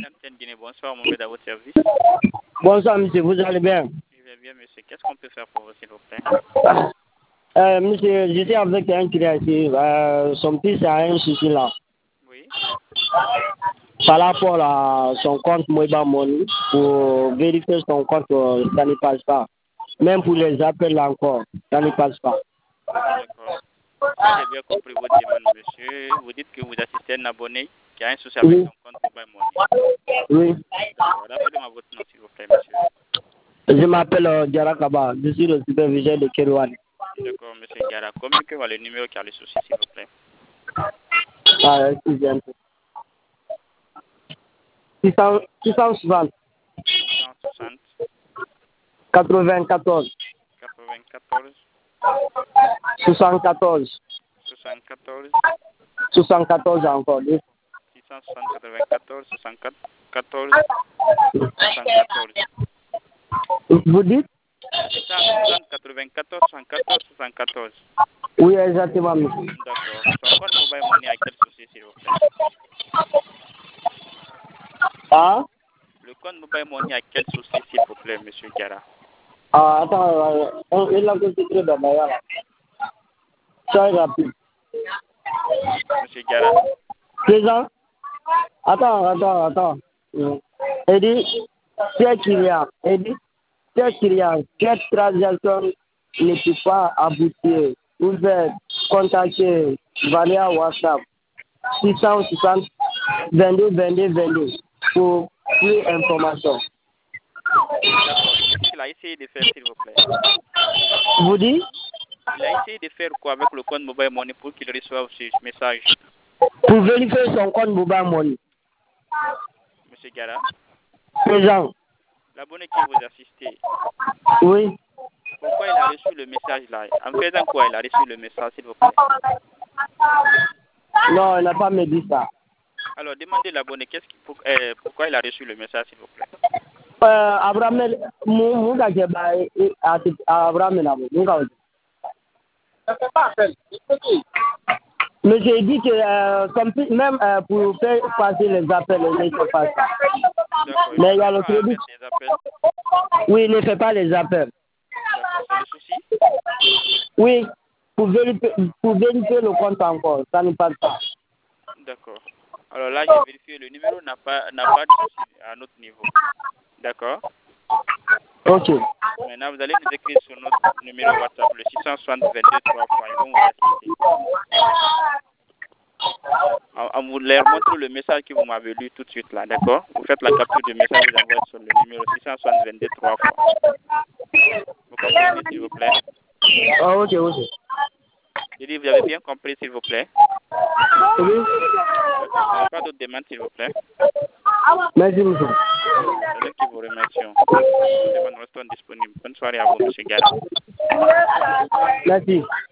Antenne Guinée, bonsoir, mon père, à votre service. Bonsoir, monsieur, vous allez bien? Je vais bien, monsieur. Qu'est-ce qu'on peut faire pour vous, s'il vous plaît? Monsieur, j'étais avec un créatif. Son fils a un souci là. Oui. Par rapport à son compte Mobile Money, pour vérifier son compte, ça ne passe pas. Même pour les appels encore, ça ne passe pas. D'accord. Si j'ai bien compris votre demande, monsieur, vous dites que vous assistez à un abonné qui a un souci avec son compte Mobile Money. Oui. D'accord. Rappelez-moi votre nom, s'il vous plaît, monsieur. Je m'appelle Diara Kaba, je suis le superviseur de Kerouan. D'accord, monsieur Gara. Communiquez-moi le numéro qui a le souci, s'il vous plaît. Ah, excusez-moi. 660 660 94 94 74 74 74 encore. 660 94 74 74. Vous dites? 660 94 74 74. Oui, exactement, monsieur. D'accord. Son compte Mobile Money a quel souci, s'il vous plaît? Ah? Le compte Mobile Money a quel souci, s'il vous plaît, monsieur Gara? Ah, attends, il a considéré d'abord là. Très rapide. Monsieur Gara? Présent? Attends. Il dit, c'est qu'il y a. Il dit, c'est qu'il y a. Cette transaction ne peut pas aboutir. Vous êtes contacter via WhatsApp 660 22 pour plus d'informations. D'accord. Qu'est-ce qu'il a essayé de faire, s'il vous plaît? Vous dites? Il a essayé de faire quoi avec le compte Mobile Money pour qu'il reçoive ce message? Pour vérifier son compte Mobile Money. Monsieur Gara? Présent. L'abonné qui vous assistez, Oui. pourquoi il a reçu le message là? En faisant quoi il a reçu le message, s'il vous plaît? Non, il n'a pas me dit ça. Alors, demandez l'abonné pourquoi il a reçu le message, s'il vous plaît. Abraham, mais j'ai dit que même pour faire passer les appels, il ne fait pas ça. D'accord. Mais il y a le crédit. Des appels. Oui, il ne fait pas les appels. D'accord. C'est le souci? Oui, pour vérifier le compte encore, ça ne passe pas. D'accord. Alors là, j'ai vérifié, le numéro n'a pas de souci à notre niveau. D'accord. Ok. Maintenant, vous allez nous écrire sur notre numéro WhatsApp, le 660 22 3 fois. Ils vont vous assister. On vous leur montre le message que vous m'avez lu tout de suite là, d'accord? Vous faites la capture du message, vous envoyez sur le numéro 660 22 3 fois. Vous comprenez, s'il vous plaît? Ah, ok. Je dis, vous avez bien compris, s'il vous plaît? Oui. D'accord. Vous n'avez pas d'autres demandes, s'il vous plaît? Merci, monsieur. C'est nous qui vous remercions. Nous restons disponibles. Bonne soirée à vous, monsieur Gara. Merci.